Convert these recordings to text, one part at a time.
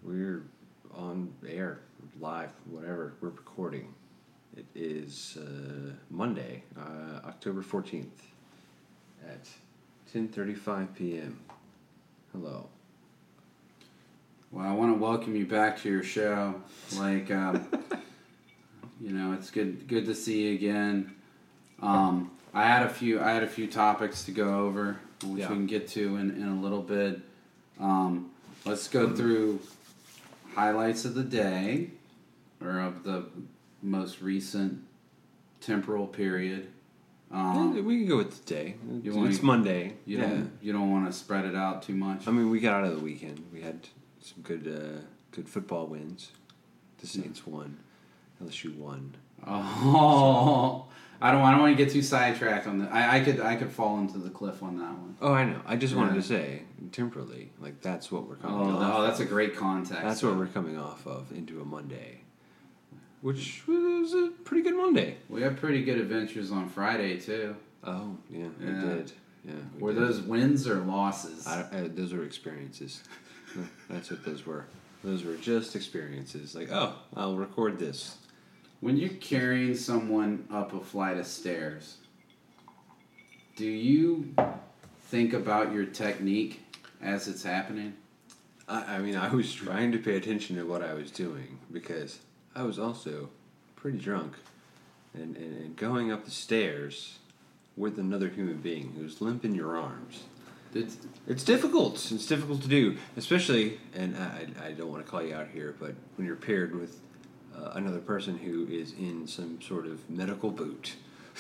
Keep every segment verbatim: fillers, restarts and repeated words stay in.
we're on air, live, whatever. We're recording. It is uh, Monday, uh, October fourteenth at ten thirty-five p.m. Hello. Well, I want to welcome you back to your show. Like, um, you know, it's good good to see you again. Um, I had a few I had a few topics to go over, which yeah. we can get to in, in a little bit. Um, let's go through highlights of the day, or of the most recent temporal period. Um, yeah, we can go with today. You it's wanna, Monday. You yeah. don't you don't want to spread it out too much. I mean, we got out of the weekend. We had some good uh, good football wins. The Saints won. L S U won. Oh, I don't. I don't want to get too sidetracked on the. I, I could. I could fall into the cliff on that one. Oh, I know. I just yeah. wanted to say temporally, like that's what we're coming. Oh, off oh that's of. a great context. That's so. what we're coming off of into a Monday, which was a pretty good Monday. We had pretty good adventures on Friday too. Oh yeah, yeah. we did. Yeah. We were did. those wins or losses? I, I, those were experiences. That's what those were. Those were just experiences. Like, oh, I'll record this. When you're carrying someone up a flight of stairs, do you think about your technique as it's happening? I, I mean, I was trying to pay attention to what I was doing because I was also pretty drunk. And, and, and going up the stairs with another human being who's limp in your arms. It's, it's difficult. It's difficult to do, especially, and I, I don't want to call you out here, but when you're paired with uh, another person who is in some sort of medical boot.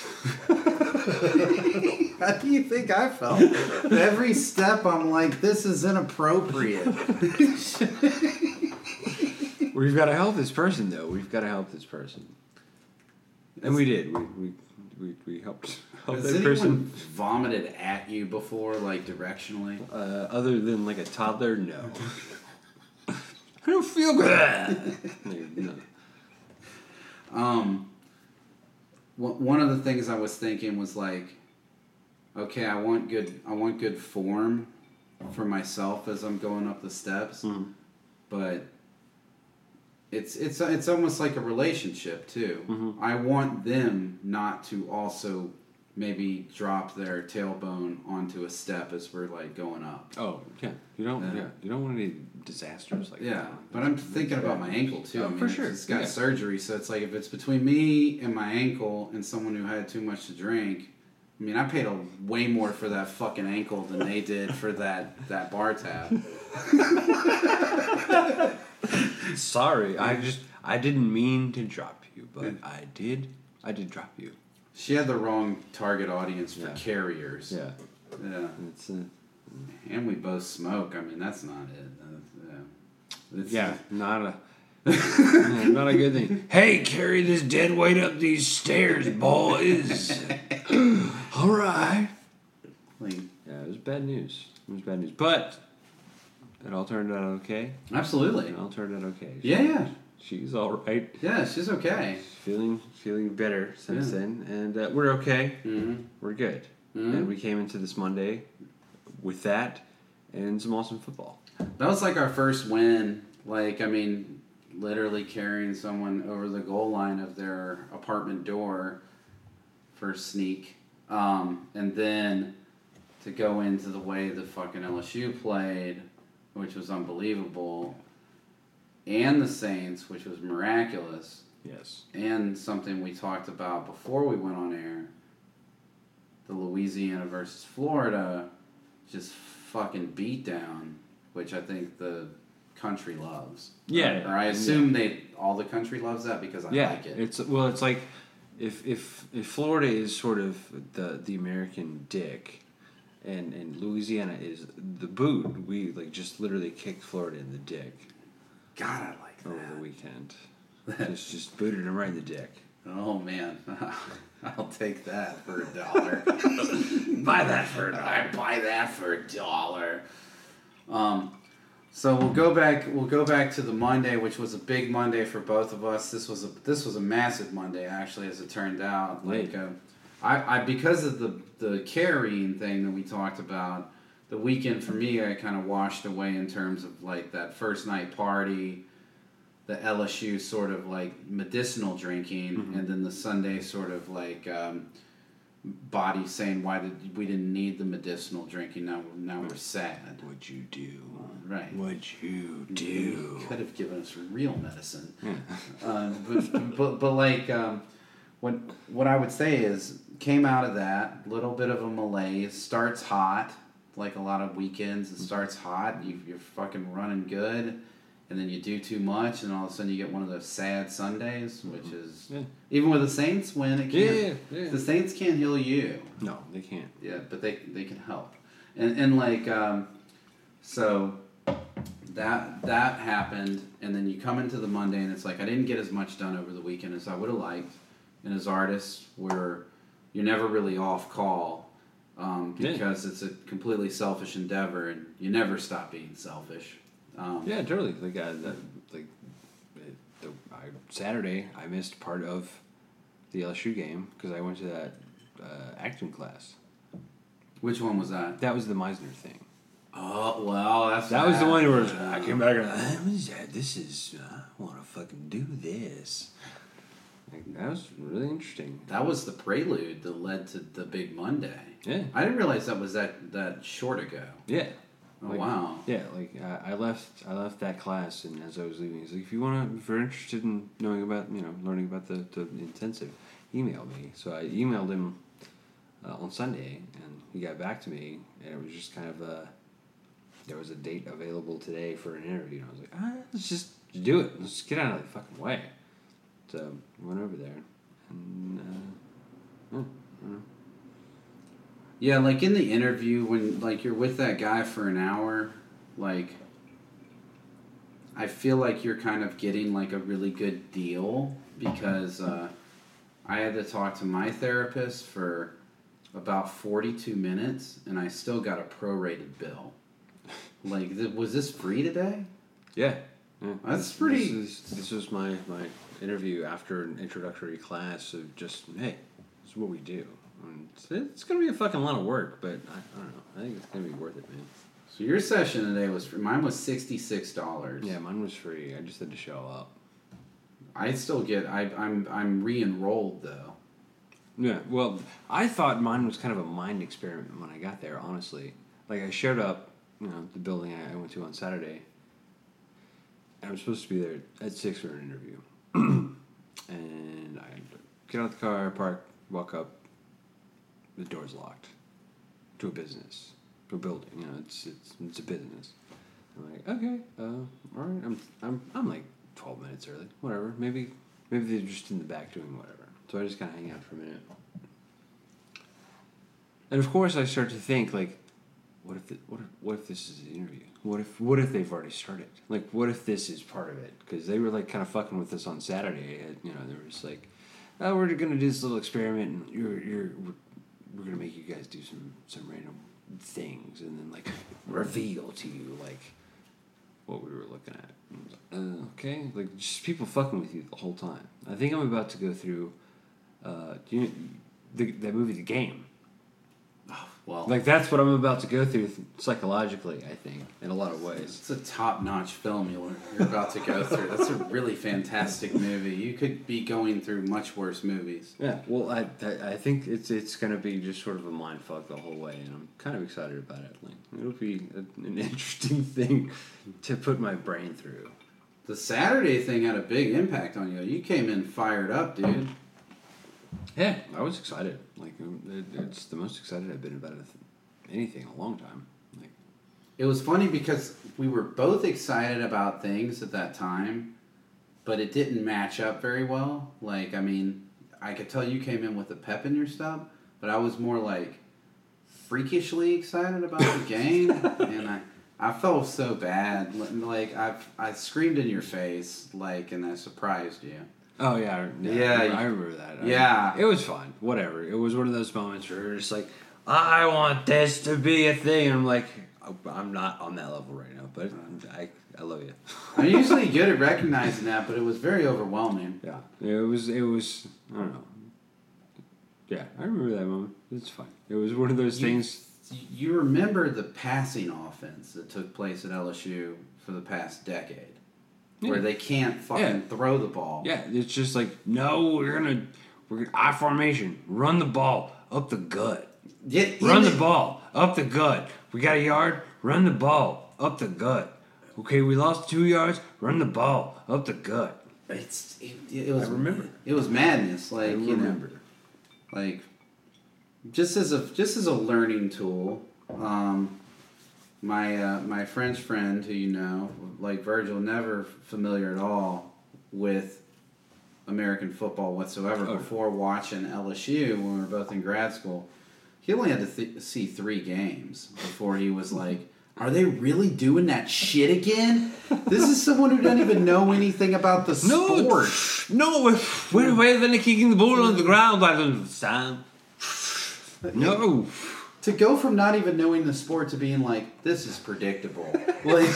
How do you think I felt? Every step I'm like, this is inappropriate. We've got to help this person, though. We've got to help this person. And we did. We we we, we helped. Has anyone person. vomited at you before, like directionally? Uh, other than like a toddler, no. I don't feel good. no. Um, one of the things I was thinking was like, okay, I want good, I want good form for myself as I'm going up the steps, mm-hmm. but it's it's it's almost like a relationship too. Mm-hmm. I want them not to also maybe drop their tailbone onto a step as we're like going up. Oh yeah, you don't. Yeah, yeah. you don't want any disasters like yeah, that. Yeah, but I'm thinking about my ankle too. Oh, I mean, for it's, sure. It's got yeah. surgery, so it's like if it's between me and my ankle and someone who had too much to drink. I mean, I paid a way more for that fucking ankle than they did for that that bar tab. Sorry, I just I didn't mean to drop you, but I did. I did drop you. She had the wrong target audience for yeah. carriers. Yeah. Yeah. It's, uh, and we both smoke. I mean, that's not it. Uh, yeah. It's, yeah, not a yeah, not a good thing. Hey, carry this dead weight up these stairs, boys. All right. Like, yeah, it was bad news. It was bad news. But it all turned out okay. Absolutely. It all turned out okay. Yeah, yeah. She's all right. Yeah, she's okay. She's feeling feeling better since yeah. then, and uh, we're okay. Mm-hmm. We're good. Mm-hmm. And we came into this Monday with that and some awesome football. That was like our first win. Like, I mean, literally carrying someone over the goal line of their apartment door for a sneak, um, and then to go into the way the fucking L S U played, which was unbelievable. And the Saints, which was miraculous. Yes. And something we talked about before we went on air. The Louisiana versus Florida, just fucking beatdown, which I think the country loves. Yeah. Or, or I assume yeah. they all the country loves that because I yeah, like it. It's well, it's like if if if Florida is sort of the the American dick. And and Louisiana is the boot. We like just literally kicked Florida in the dick. God, I like that. Over the weekend. just just booted him right in the dick. Oh, man. I'll take that for a dollar. Buy that for a dollar. I buy that for a dollar. Um, so we'll go back we'll go back to the Monday, which was a big Monday for both of us. This was a this was a massive Monday, actually, as it turned out. Like uh, I, I because of the the carrying thing that we talked about, the weekend for me, I kind of washed away in terms of like that first night party, the L S U sort of like medicinal drinking, mm-hmm. and then the Sunday sort of like um, body saying why did we didn't need the medicinal drinking. Now now we're sad. What'd you do? Right. What'd you do? You could have given us real medicine. Yeah. uh, but, but but like um, what what I would say is came out of that little bit of a malaise. Starts hot. Like a lot of weekends, it starts hot, you, you're fucking running good, and then you do too much, and all of a sudden you get one of those sad Sundays, which is, yeah. even with the Saints win, it can't, yeah, yeah. the Saints can't heal you. No, they can't. Yeah, but they they can help. And, and like, um, so that that happened, and then you come into the Monday, and it's like, I didn't get as much done over the weekend as I would have liked, and as artists, where you're never really off call. Um, because yeah. it's a completely selfish endeavor, and you never stop being selfish. Um, yeah, totally. Like, uh, that, like it, the, I, Saturday, I missed part of the L S U game because I went to that uh, acting class. Which one was that? That was the Meisner thing. Oh well, that's that, that was the one where I came back and I, what is that? This is I want to fucking do this. Like, that was really interesting. That was the prelude that led to the big Monday. Yeah. I didn't realize that was that, that short ago. Yeah. Oh, like, wow. Yeah, like I, I left I left that class, and as I was leaving, he's like, if you want to, if you're interested in knowing about, you know, learning about the, the intensive, email me. So I emailed him uh, on Sunday, and he got back to me, and it was just kind of a, there was a date available today for an interview, and I was like, ah, let's just do it. Let's just get out of the fucking way. So I went over there, and uh, yeah, I don't know. Yeah, like in the interview, when like you're with that guy for an hour, like I feel like you're kind of getting like a really good deal because uh, I had to talk to my therapist for about forty-two minutes, and I still got a prorated bill. Like, th- was this free today? Yeah, yeah. That's pretty. This, is, this was my my interview after an introductory class of just hey, this is what we do. And it's, it's gonna be a fucking lot of work, but I, I don't know. I think it's gonna be worth it, man. So your session today was free. Mine was sixty-six dollars. Yeah, mine was free. I just had to show up. I still get. I, I'm I'm re-enrolled though. Yeah, well, I thought mine was kind of a mind experiment when I got there. Honestly, like I showed up, you know, the building I went to on Saturday. And I was supposed to be there at six for an interview, and I get out the car, park, walk up. The door's locked. To a business, to a building. You know, it's it's it's a business. I'm like, okay, uh, all right. I'm I'm I'm like twelve minutes early. Whatever. Maybe maybe they're just in the back doing whatever. So I just kind of hang out for a minute. And of course, I start to think like, what if the, what if what if this is an interview? What if what if they've already started? Like, what if this is part of it? Because they were like kind of fucking with us on Saturday. You know, they were just like, oh, we're gonna do this little experiment, and you're you're. We're, we're gonna make you guys do some, some random things and then like reveal to you like what we were looking at. And I was like, uh, okay, like just people fucking with you the whole time. I think I'm about to go through. Uh, do you know, the that movie The Game? Oh, well, like that's what I'm about to go through psychologically. I think in a lot of ways. It's a top-notch film you're you're about to go through. That's a really fantastic movie. You could be going through much worse movies. Yeah, well, I I, I think it's it's gonna be just sort of a mind fuck the whole way, and I'm kind of excited about it. Like it'll be a, an interesting thing to put my brain through. The Saturday thing had a big impact on you. You came in fired up, dude. Yeah, I was excited. Like it, it's the most excited I've been about anything in a long time. Like it was funny because we were both excited about things at that time, but it didn't match up very well. Like I mean, I could tell you came in with a pep in your step, but I was more like freakishly excited about the game, and I I felt so bad. Like I I screamed in your face, like, and I surprised you. Oh, yeah. Yeah, yeah I, remember, I remember that. Yeah. I, it was fun. Whatever. It was one of those moments where you're just like, I want this to be a thing. And I'm like, I'm not on that level right now, but I I love you. I'm usually good at recognizing that, but it was very overwhelming. Yeah. It was, it was, I don't know. Yeah, I remember that moment. It's fine. It was one of those you things. you remember the passing offense that took place at L S U for the past decade, yeah. where they can't fucking yeah. throw the ball. Yeah, it's just like, no, we're gonna we're gonna I formation, run the ball up the gut. Yeah, run yeah, the ball up the gut. We got a yard, run the ball up the gut. Okay, we lost two yards, run the ball up the gut. It's it, it was I remember. It was madness. Like I you remember. know, like just as a just as a learning tool. Um, my uh, my French friend, who you know, like Virgil, never familiar at all with American football whatsoever. Oh. Before watching L S U when we were both in grad school, he only had to th- see three games before he was like, "Are they really doing that shit again? This is someone who doesn't even know anything about the sport." No, no, we're rather than kicking the ball on the ground, I don't understand. No. To go from not even knowing the sport to being like, this is predictable. Like,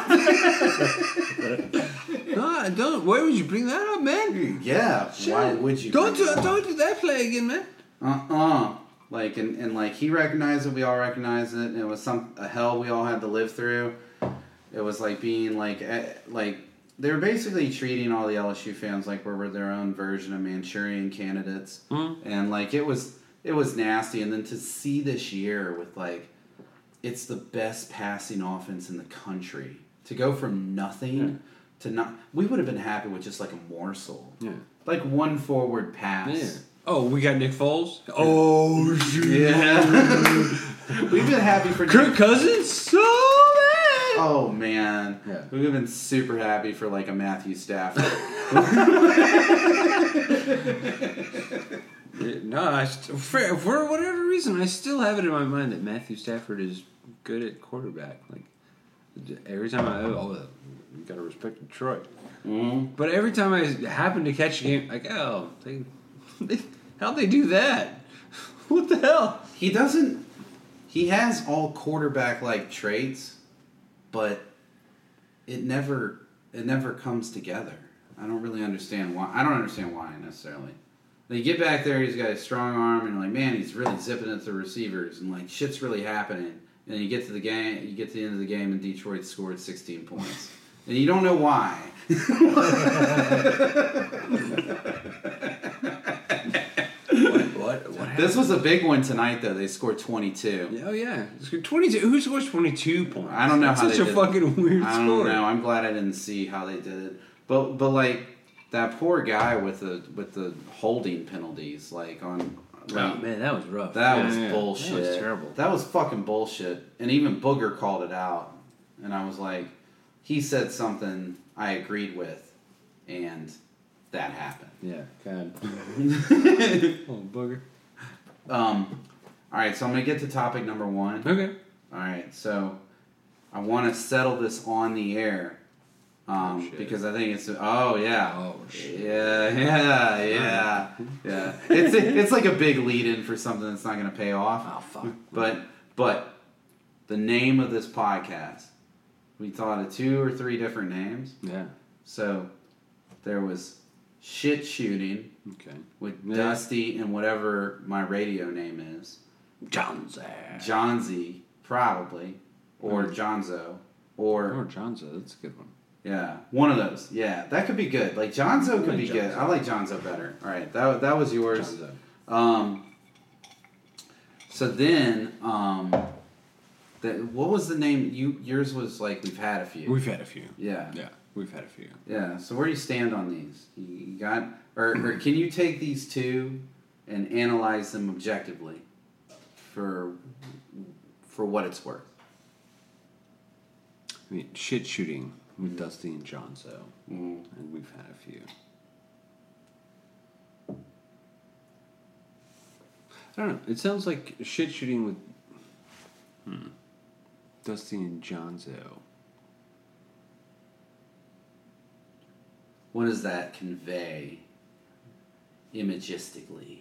no, don't. Why would you bring that up, man? Yeah. Shit. Why would you? Don't do, don't do that play again, man. Uh uh Like and, and like he recognized it, we all recognized it, and it was some a hell we all had to live through. It was like being like like they were basically treating all the L S U fans like we were their own version of Manchurian candidates, mm-hmm. and like it was. It was nasty, and then to see this year with like, it's the best passing offense in the country. To go from nothing yeah. to not, we would have been happy with just like a morsel, yeah, like one forward pass. Yeah. Oh, we got Nick Foles. Oh, yeah. We've been happy for Kirk Nick- Cousins. So bad. Oh man, yeah. We've been super happy for like a Matthew Stafford. No, I st- for, for whatever reason, I still have it in my mind that Matthew Stafford is good at quarterback. Like every time I oh, you gotta respect Detroit. Mm-hmm. But every time I happen to catch a game, like oh, they, they how'd they do that? What the hell? He doesn't. He has all quarterback like traits, but it never it never comes together. I don't really understand why. I don't understand why necessarily. Then you get back there, he's got a strong arm, and you're like, man, he's really zipping at the receivers, and like shit's really happening. And then you get to the game, you get to the end of the game, and Detroit scored sixteen points, and you don't know why. what, what, what this was a big one tonight, though. They scored twenty-two. Oh yeah, twenty-two. Who scores twenty-two points? I don't know That's how such they a did fucking it. weird I score. don't know. I'm glad I didn't see how they did it, but but like. That poor guy with the with the holding penalties, like on. Like, oh man, that was rough. That yeah, was yeah, bullshit. That was terrible. That was fucking bullshit. And even Booger called it out, and I was like, he said something I agreed with, and that happened. Yeah, God. Oh, Booger. Um, all right, so I'm gonna get to topic number one. Okay. All right, so I want to settle this on the air. Um, oh, because I think it's oh yeah oh shit yeah yeah yeah yeah it's it's like a big lead in for something that's not going to pay off. Oh fuck! But but the name of this podcast, we thought of two or three different names. Yeah. So there was shit shooting. Okay. With yeah. Dusty and whatever my radio name is. Johnzy. Johnzy probably or mm. Johnzo or or Johnzo. That's a good one. Yeah, one of those. Yeah, that could be good. Like Johnzo could like be Johnzo. good. I like Johnzo better. All right, that that was yours. Johnzo. Um. So then, um, that what was the name? You yours was like we've had a few. We've had a few. Yeah. Yeah, we've had a few. Yeah. So where do you stand on these? You got or or can you take these two and analyze them objectively for for what it's worth? I mean, shit shooting. With mm. Dusty and Johnzo. Mm. And we've had a few. I don't know. It sounds like shit shooting with hmm, Dusty and Johnzo. What does that convey imagistically?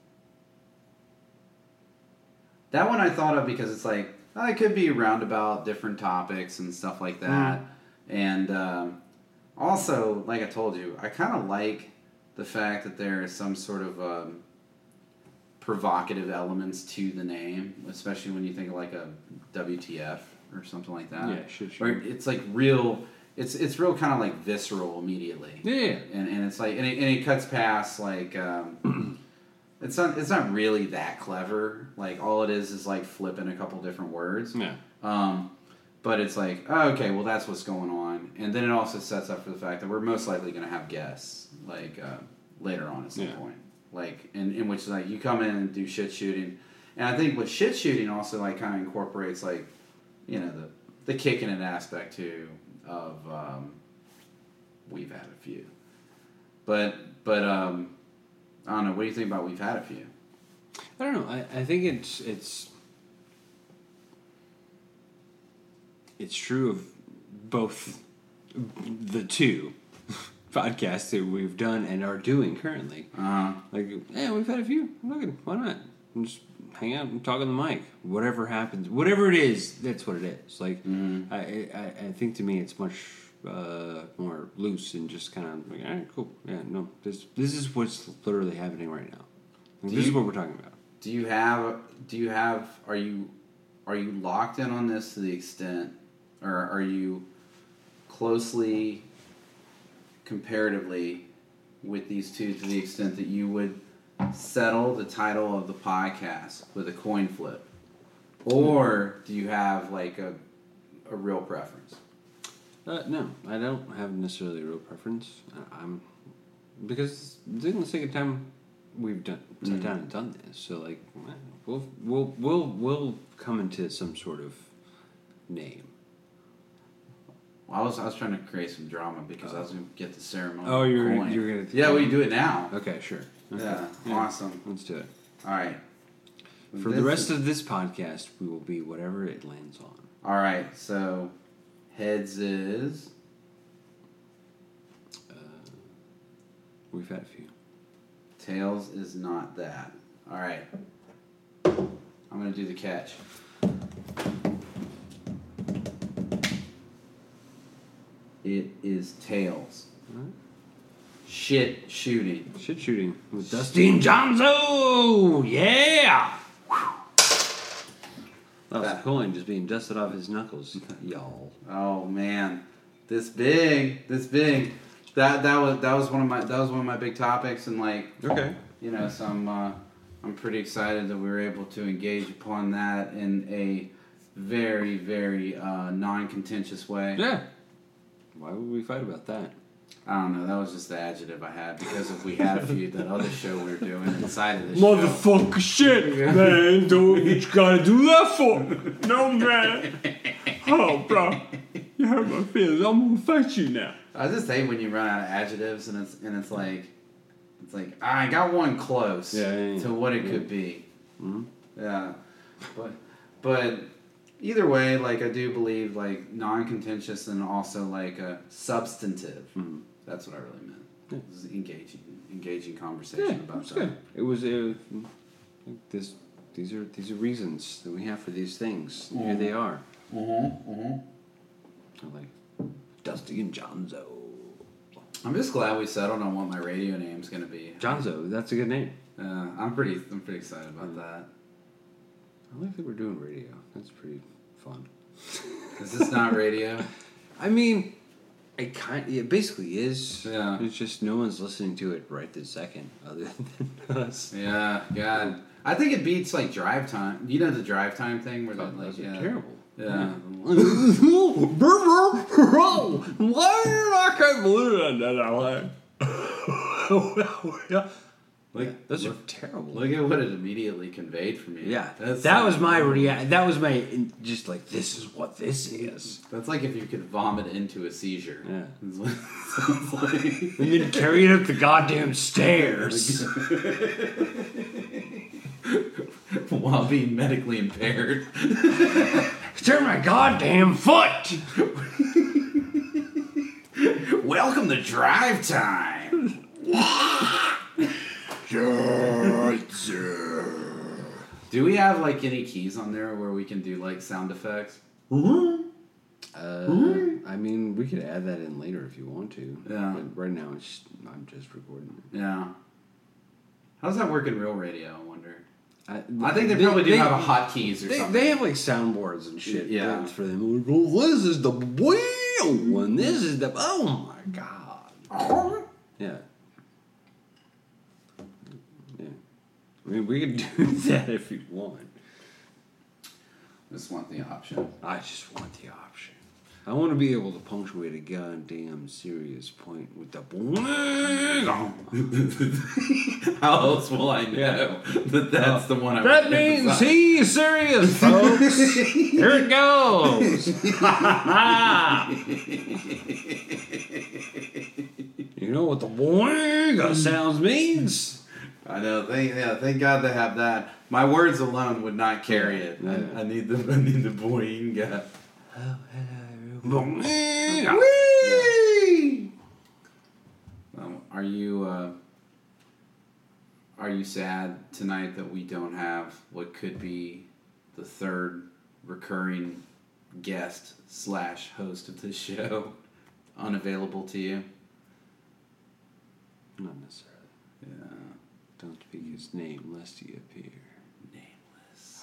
That one I thought of because it's like, oh, it could be roundabout different topics and stuff like that. Mm. And um, also, like I told you, I kind of like the fact that there is some sort of um, provocative elements to the name, especially when you think of like a W T F or something like that. Yeah, shit shoot. Or it's like real. It's it's real kind of like visceral immediately. Yeah. And and it's like and it, and it cuts past like um, it's not it's not really that clever. Like all it is is like flipping a couple different words. Yeah. Um, but it's like, oh, okay, well that's what's going on, and then it also sets up for the fact that we're most likely going to have guests like uh, later on at some Yeah. point, like in in which like you come in and do shit shooting, and I think with shit shooting also like kind of incorporates like, you know, the the kicking it aspect too of um, we've had a few, but but um, I don't know. What do you think about we've had a few? I don't know. I, I think it's it's it's true of both the two podcasts that we've done and are doing currently. Uh, Like, yeah, we've had a few. Look at why not? And just hang out and talk on the mic. Whatever happens, whatever it is, that's what it is. Like, mm-hmm. I, I I think to me it's much uh, more loose and just kind of like, all right, cool. Yeah, no, this this is what's literally happening right now. Like, this you- is what we're talking about. Do you have? Do you have? Are you? Are you locked in on this to the extent, or are you closely, comparatively, with these two to the extent that you would settle the title of the podcast with a coin flip, or do you have like a a real preference? Uh, no, I don't have necessarily a real preference. I, I'm because this isn't the second time we've done sat Mhm. down and done this. So like, eh, we'll we'll we'll we'll come into some sort of name. Well, I was I was trying to create some drama because I was going to get the ceremony. Oh, you're coin. you're gonna Yeah, we do it now. Okay, sure. Okay. Yeah, awesome. Let's do it. All right. For the rest of this podcast, we will be whatever it lands on. All right, so heads is Uh, we've had a few. tails is not that. All right, I'm gonna do the catch. It is tails. All right. Shit shooting. Shit shooting with Dustin Johnzo. Yeah. That was That- a coin just being dusted off his knuckles, y'all. Oh man, this big, this big. That that was that was one of my that was one of my big topics, and like Okay. you know, so I'm uh, I'm pretty excited that we were able to engage upon that in a very very uh, non-contentious way. Yeah. Why would we fight about that? I don't know. That was just the adjective I had because if we had a few that other show we were doing inside of this show. Motherfucker shit, man. Don't what you gotta do that for? No, man. Oh, bro. You hurt my feelings. I'm gonna fight you now. I just hate when you run out of adjectives and it's and it's like it's like I got one close Yeah, yeah, yeah. to what it could be. Mm-hmm. Yeah, but but either way, like I do believe like non-contentious and also like a substantive. Mm-hmm. That's what I really meant. Yeah. This is engaging, engaging conversation Yeah, about it's that. good. It was uh, this. These are these are reasons that we have for these things. Here they are. Mm-hmm, mm-hmm. I like Dusty and Johnzo. I'm just glad we settled on what my radio name's gonna be. Johnzo, that's a good name. Uh, I'm pretty, I'm pretty excited about that. I like that we're doing radio. That's pretty fun. Is this not radio? I mean, it kind it basically is. Yeah. It's just no one's listening to it right this second, other than us. Yeah, God. I think it beats like drive time. You know the drive time thing where Oh, that, like, those are yeah. terrible. Yeah. Why I can't believe that. Like those are terrible. Look at what it immediately conveyed for me. Yeah, That's that was my rea- That was my just like this is what this is. That's like if you could vomit into a seizure. Yeah. It's like, it's like- And then carry it up the goddamn stairs. while being medically impaired. Turn my goddamn foot. Welcome to Drive Time. Do we have like any keys on there where we can do like sound effects? Uh, I mean, we could add that in later if you want to. Yeah. But right now, it's I'm just recording it. Yeah. How does that work in real radio, I wonder? I, I think they, they probably do they, have a hotkeys or they, something. They have like soundboards and shit. Yeah. For them. Like, oh, this is the wheel and this is the. Oh my god. Yeah. Yeah. I mean, we could do that if you want. Just want the option. I just want the option. I want to be able to punctuate a goddamn serious point with the. How else will I know yeah. that that's the one I That want means to he's serious, folks. Here it goes. You know what the boing sounds means? I know. Thank yeah. Thank God they have that. My words alone would not carry it. Yeah. I, I need the I need the boing. Yeah. Oh, hello. Whee! Um, are you uh, are you sad tonight that we don't have what could be the third recurring guest slash host of this show unavailable to you? Not necessarily. Yeah. Don't speak his name lest he appear. Nameless.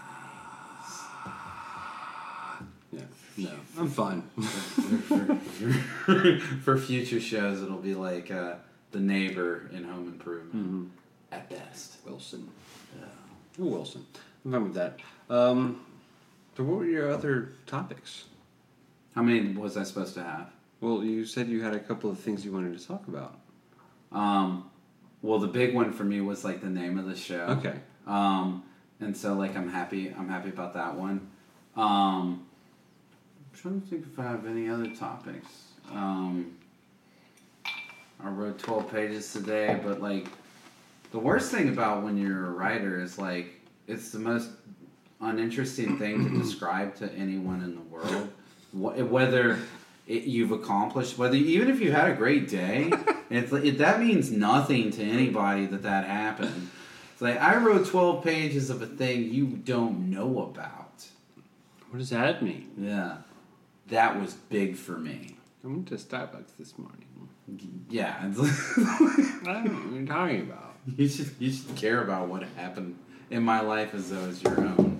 Yeah. No, I'm fine. for, for, for future shows, it'll be like uh, the neighbor in Home Improvement, Mm-hmm. at best. Wilson. Yeah. Oh, Wilson. I'm fine with that. Um, so what were your other topics? How many was I supposed to have? Well, you said you had a couple of things you wanted to talk about. Um, well, the big one for me was like the name of the show. Okay. Um, and so like I'm happy. I'm happy about that one. Um, I'm trying to think if I have any other topics. Um, I wrote twelve pages today, but like the worst thing about when you're a writer is like it's the most uninteresting thing to describe to anyone in the world. Wh- Whether it, you've accomplished, whether even if you had a great day, it's like, it, that means nothing to anybody that that happened. It's like I wrote twelve pages of a thing you don't know about. What does that mean? Yeah, that was big for me. I went to Starbucks this morning. Yeah, it's I don't know what you're talking about. you should you should care about what happened in my life as though it's your own.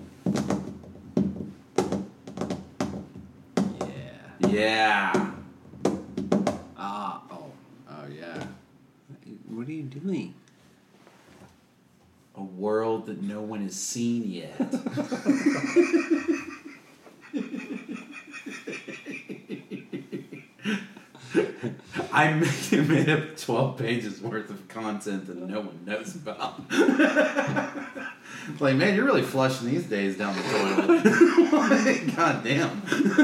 Yeah. Yeah. Ah, oh, oh yeah. What are you doing? A world that no one has seen yet. I made, made up twelve pages worth of content that no one knows about. Like, man, you're really flushing these days down the toilet. God damn.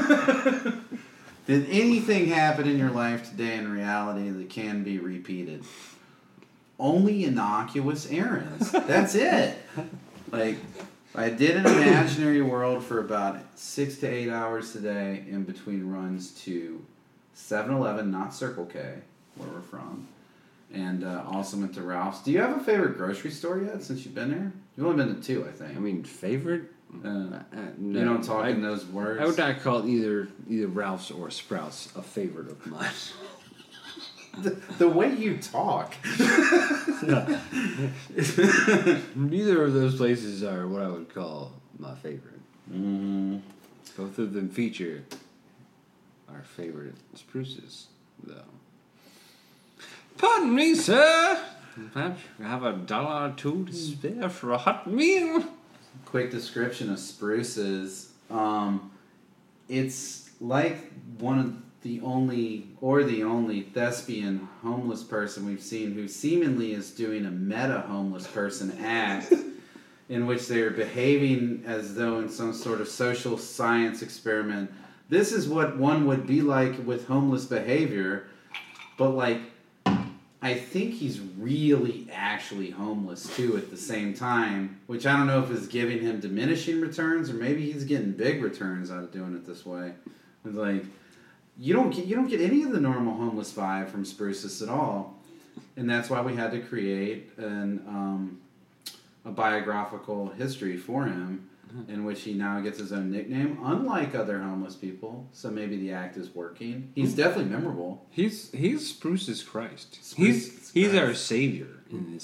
Did anything happen in your life today in reality that can be repeated? Only innocuous errands. That's it. Like, I did an imaginary world for about six to eight hours today in between runs to seven eleven, not Circle K, where we're from. And uh, also went to Ralph's. Do you have a favorite grocery store yet since you've been there? You've only been to two, I think. I mean, favorite? Uh, Uh, no. you don't talk I, in those words? I would not call either either Ralph's or Sprouts a favorite of mine. the, the way you talk. Neither of those places are what I would call my favorite. Mm-hmm. Both of them feature our favorite spruces, though. Pardon me, sir. Perhaps you have a dollar or two to spare for a hot meal? Quick description of spruces. Um, it's like one of the only, or the only thespian homeless person we've seen who seemingly is doing a meta homeless person act in which they are behaving as though in some sort of social science experiment. This is what one would be like with homeless behavior, but like, I think he's really actually homeless too at the same time, which I don't know if is giving him diminishing returns or maybe he's getting big returns out of doing it this way. It's like you don't get you don't get any of the normal homeless vibe from Spruces at all, and that's why we had to create an um, a biographical history for him, in which he now gets his own nickname, unlike other homeless people. So maybe the act is working. He's definitely memorable. He's he's Spruce's Christ. Spruce's he's he's Christ. our savior in this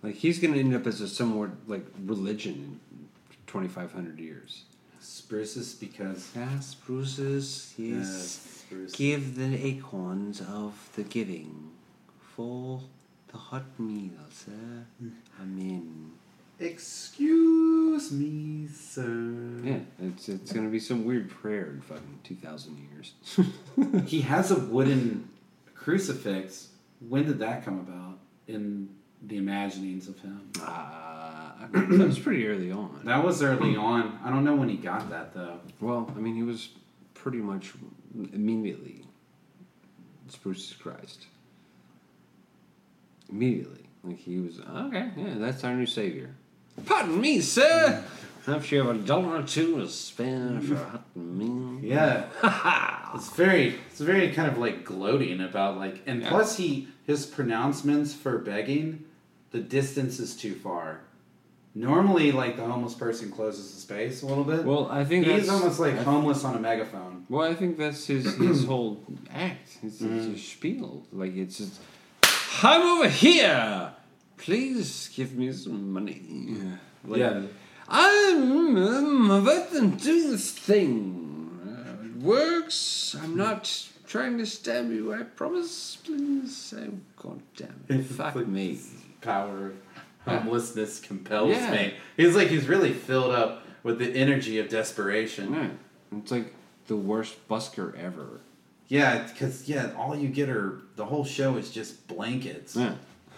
Like, he's going to end up as a somewhat, like, religion in twenty-five hundred years. Spruces because... Yeah, spruces, yes. yes spruces. Give the acorns of the giving for the hot meals, eh? Amen. Excuse me, sir. Yeah, it's it's going to be some weird prayer in fucking two thousand years. He has a wooden crucifix. When did that come about in the imaginings of him? Uh, that was pretty early on. That was early on. I don't know when he got that, though. Well, I mean, he was pretty much immediately Spruce's Christ. Immediately. Like, he was, okay, yeah, that's our new savior. Pardon me, sir! Perhaps you have a dollar or two to spend for a hot meal? Yeah. It's very, it's very kind of like gloating about like, and yeah. plus he, his pronouncements for begging, the distance is too far. Normally, like, the homeless person closes the space a little bit. Well, I think he's that's, almost like I, homeless on a megaphone. Well, I think that's his his whole act. It's, mm. it's his spiel. Like, it's just, I'm over here! Please give me some money. Like, yeah. I'm, I'm about to do this thing. Uh, it works. I'm not trying to stab you, I promise. Please. Oh, God damn it. Fuck like me. Power of homelessness compels yeah. me. He's like, he's really filled up with the energy of desperation. Yeah. It's like the worst busker ever. Yeah, because, yeah, all you get are, the whole show is just blankets. Yeah.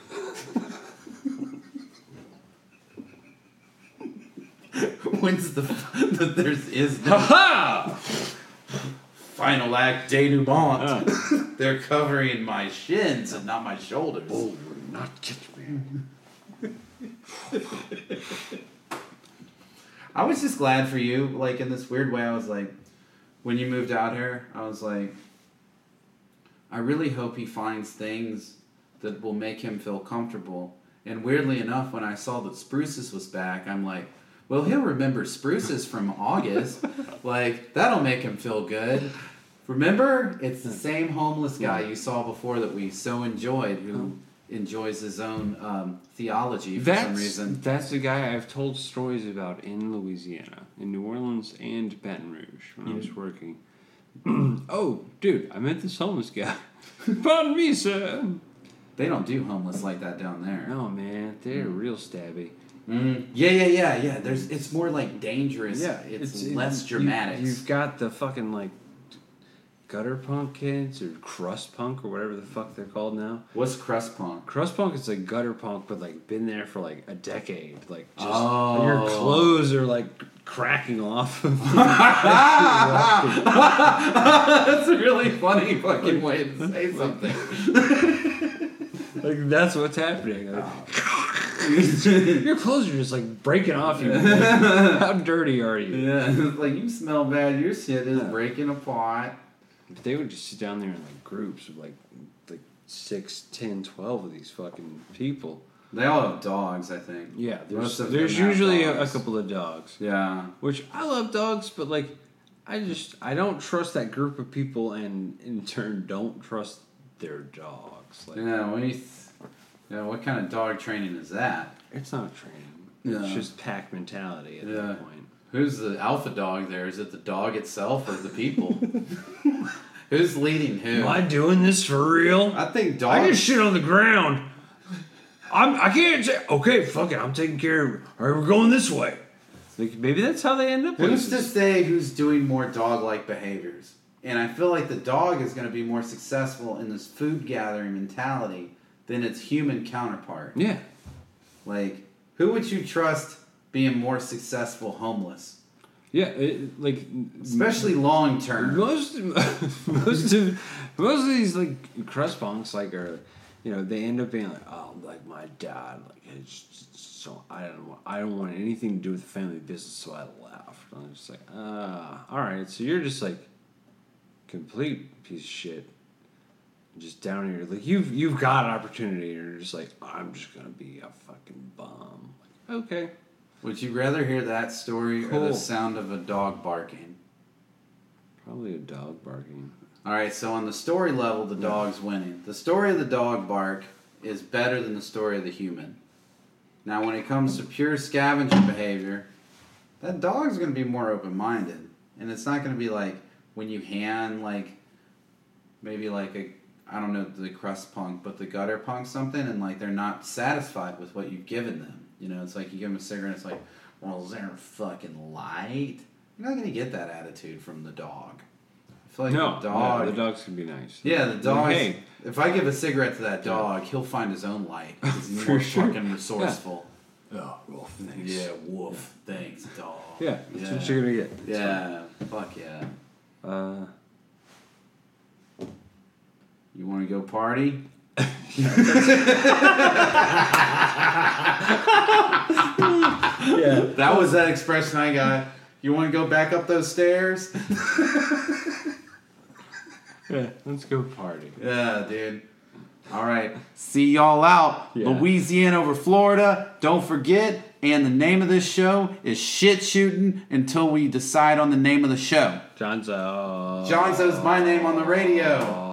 When's the, the there's is the Ha-ha! final act denouement? Uh. They're covering my shins and not my shoulders. Oh, not get me. I was just glad for you, like, in this weird way. I was like, when you moved out here, I was like, I really hope he finds things that will make him feel comfortable. And weirdly enough, when I saw that Spruces was back, I'm like, well, he'll remember Spruces from August. Like, that'll make him feel good. Remember? It's the same homeless guy you saw before that we so enjoyed, who enjoys his own um, theology for that's, some reason. That's the guy I've told stories about in Louisiana, in New Orleans and Baton Rouge when mm-hmm. I was working. Oh, dude, I met this homeless guy. Pardon me, sir. They don't do homeless like that down there. No, man. They're mm. real stabby. Mm. Yeah, yeah, yeah, yeah. There's, it's more like dangerous. Yeah, it's, it's less it, dramatic. You, you've got the fucking like gutter punk kids or crust punk or whatever the fuck they're called now. What's crust punk? Crust punk is like gutter punk, but like been there for like a decade. Like just oh. your clothes are like cracking off. That's a really funny fucking way to say something. Like that's what's happening. Like, your clothes are just like breaking off you. Like, how dirty are you? Yeah, it's like you smell bad. Your shit is yeah. breaking apart. But they would just sit down there in like groups of like like six, ten, twelve of these fucking people. They all have dogs, I think. Yeah, there's there's usually a, a couple of dogs. Yeah, which I love dogs, but like I just I don't trust that group of people, and in turn don't trust their dogs. Like, yeah, what do you th- yeah, what kind of dog training is that? It's not training. Yeah. It's just pack mentality at yeah. that point. Who's the alpha dog there? Is it the dog itself or the people? Who's leading who? Am I doing this for real? I think dogs... I just shit on the ground. I'm, I can't say, okay, fuck it, I'm taking care of it. All right, we're going this way. Like, maybe that's how they end up with Who's to say who's doing more dog-like behaviors? And I feel like the dog is going to be more successful in this food-gathering mentality than its human counterpart. Yeah. Like, who would you trust being more successful homeless? Yeah, it, like... Especially long-term. Most, most, of, most of these, like, crust punks, like, are... You know, they end up being like, oh, like my dad, like it's just, so I don't want, I don't want anything to do with the family business, so I left. And I'm just like, ah, all right. So you're just like complete piece of shit, just down here. Like you've you've got an opportunity, and you're just like, I'm just gonna be a fucking bum. Like, okay. Would you rather hear that story cool. or the sound of a dog barking? Probably a dog barking. All right, so on the story level, the dog's winning. The story of the dog bark is better than the story of the human. Now, when it comes to pure scavenger behavior, that dog's going to be more open-minded. And it's not going to be like when you hand, like, maybe like a, I don't know, the crust punk, but the gutter punk something, and like they're not satisfied with what you've given them. You know, it's like you give them a cigarette, and it's like, well, is there a fucking light? You're not going to get that attitude from the dog. I feel like no, the dog... No, the dogs can be nice. Yeah, the dog... Hey. If I give a cigarette to that dog, he'll find his own light. He's more sure. fucking resourceful. Yeah. Oh, wolf, thanks. Yeah, wolf, yeah. Thanks, dog. Yeah, that's yeah. what you're going to get. It's yeah, fine. Fuck yeah. Uh... You want to go party? Yeah. That was that expression I got. You want to go back up those stairs? Yeah, let's go party. Yeah, dude. All right. See y'all out. Yeah. Louisiana over Florida. Don't forget. And the name of this show is Shit Shooting until we decide on the name of the show. Johnzo. Johnzo's my name on the radio.